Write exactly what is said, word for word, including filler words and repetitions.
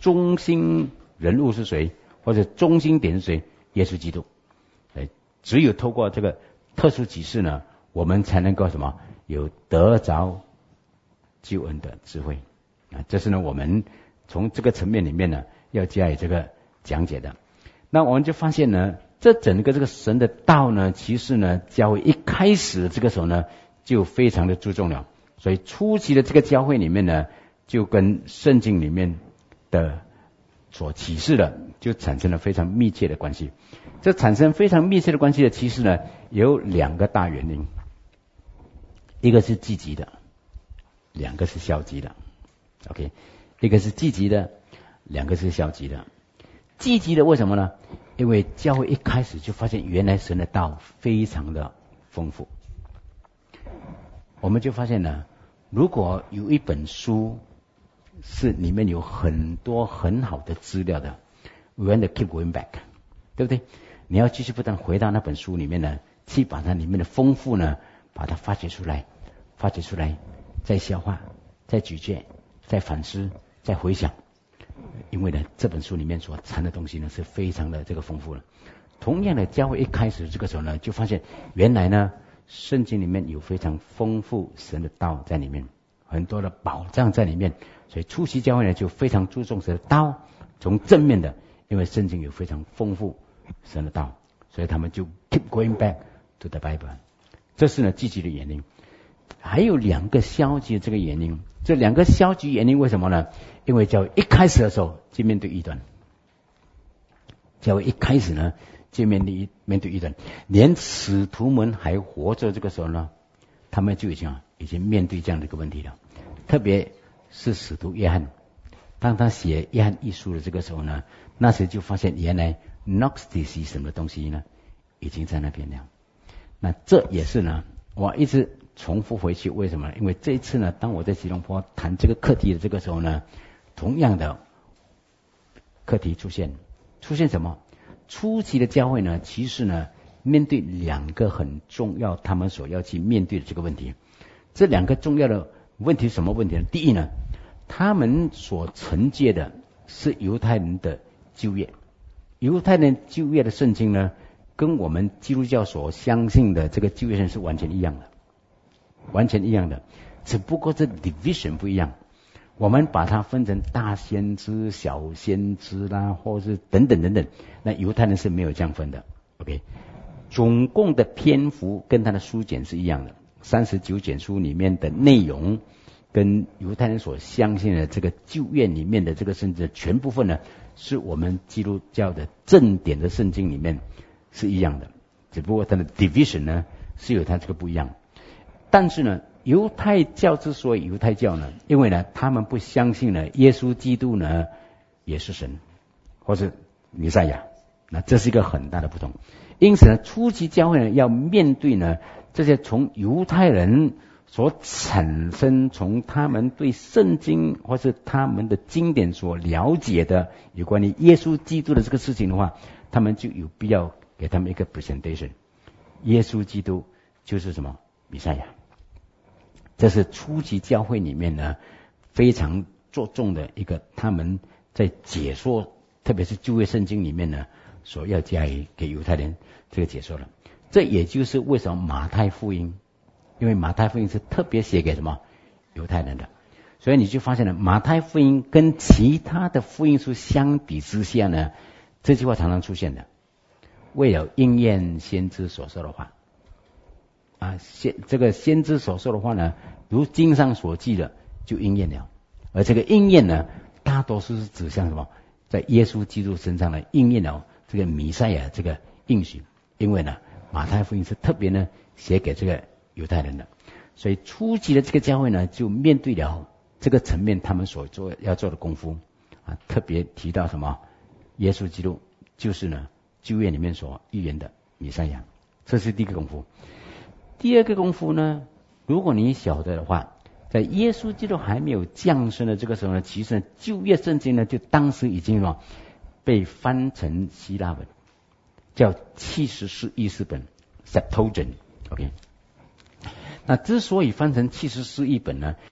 中心人物是谁，或者中心点是谁？耶稣基督。哎，只有透过这个特殊启示呢，我们才能够什么？有得着救恩的智慧啊！这是呢，我们从这个层面里面呢，要加以这个讲解的。那我们就发现呢，这整个这个神的道呢，其实呢，教会一开始这个时候呢，就非常的注重了。所以初期的这个教会里面呢，就跟圣经里面的所启示的，就产生了非常密切的关系。这产生非常密切的关系的，其实呢，有两个大原因，一个是积极的，两个是消极的。OK， 一个是积极的，两个是消极的。积极的为什么呢？因为教会一开始就发现原来神的道非常的丰富。我们就发现呢，如果有一本书是里面有很多很好的资料的 ，we want to keep going back， 对不对？你要继续不断回到那本书里面呢，去把它里面的丰富呢，把它发掘出来，发掘出来，再消化，再咀嚼，再反思，再回想。因为呢，这本书里面所谈的东西呢，是非常的这个丰富了。同样的，教会一开始这个时候呢，就发现原来呢，圣经里面有非常丰富神的道在里面，很多的宝藏在里面。所以初期教会呢，就非常注重神的道，从正面的，因为圣经有非常丰富神的道，所以他们就 keep going back to the Bible。这是呢积极的原因。还有两个消极的这个原因，这两个消极原因为什么呢？因为教会一开始的时候就面对异端，教会一开始呢就面对面对异端，连使徒们还活着这个时候呢，他们就已经已经面对这样的一个问题了。特别是使徒约翰，当他写约翰一书的这个时候呢，那时就发现原来 Gnosticism 的东西呢已经在那边了。那这也是呢，我一直重复回去，为什么？因为这一次呢，当我在吉隆坡谈这个课题的这个时候呢，同样的课题出现，出现什么？初期的教会呢，其实呢，面对两个很重要，他们所要去面对的这个问题。这两个重要的问题是什么问题呢？第一呢，他们所承接的是犹太人的旧约，犹太人旧约的圣经呢，跟我们基督教所相信的这个旧约圣经是完全一样的。完全一样的，只不过这 division 不一样。我们把它分成大先知、小先知啦，或是等等等等。那犹太人是没有这样分的。OK， 总共的篇幅跟他的书简是一样的，三十九卷书里面的内容，跟犹太人所相信的这个旧约里面的这个圣经的全部分呢，是我们基督教的正典的圣经里面是一样的，只不过它的 division 呢是有它这个不一样。但是呢，犹太教之所以犹太教呢，因为呢，他们不相信呢，耶稣基督呢也是神，或是弥赛亚，那这是一个很大的不同。因此呢，初期教会呢要面对呢这些从犹太人所产生，从他们对圣经或是他们的经典所了解的有关于耶稣基督的这个事情的话，他们就有必要给他们一个 presentation。耶稣基督就是什么？弥赛亚。这是初期教会里面呢非常着重的一个，他们在解说，特别是旧约圣经里面呢所要加以给犹太人这个解说了。这也就是为什么马太福音，因为马太福音是特别写给什么犹太人的，所以你就发现了马太福音跟其他的福音书相比之下呢，这句话常常出现的，为了应验先知所说的话。啊，先这个先知所说的话呢，如经上所记的就应验了。而这个应验呢，大多数是指向什么？在耶稣基督身上呢，应验了这个弥赛亚这个应许。因为呢，马太福音是特别呢写给这个犹太人的，所以初期的这个教会呢，就面对了这个层面他们所做要做的功夫啊，特别提到什么？耶稣基督就是呢旧约里面所预言的弥赛亚，这是第一个功夫。第二个功夫呢，如果你晓得的话，在耶稣基督还没有降生的这个时候呢，其实呢旧约圣经呢就当时已经了被翻成希腊文，叫七十四译本本 Septuagint。OK， 那之所以翻成七十四译本呢，